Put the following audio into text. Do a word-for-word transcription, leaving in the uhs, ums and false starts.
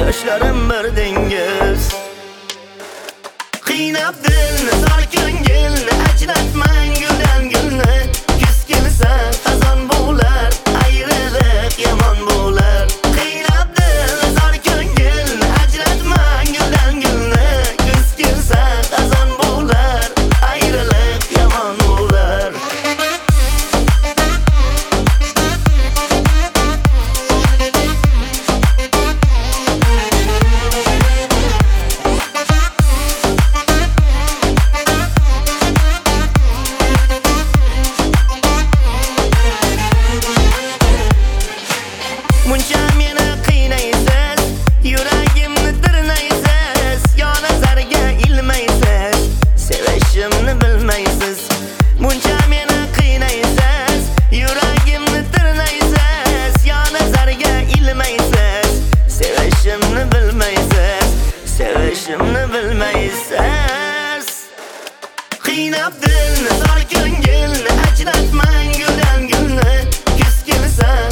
Yoshlarim bir dengiz. Qiynab dilni, zor ko'ngilni, ajratmang guldan gulni. Kuz kelsa xazon bo'lar, ayriliq yomon bo'lar. Qiynab dilni, zor ko'ngilni, ajratmang guldan gulni. Kuz kelsa xazon bo'lar, ayriliq yomon bo'lar. Muncha meni qiynaysiz, yuragimni tirnaysiz, yo nazarga ilmaysiz, sevishimni bilmaysiz. Muncha meni qiynaysiz, yuragimni tirnaysiz, yo nazarga ilmaysiz, sevishimni bilmaysiz, sevishimni bilmaysiz. Qiynab dilni, zor ko'ngilni, ajratmang guldan gulni. Kuz kelsa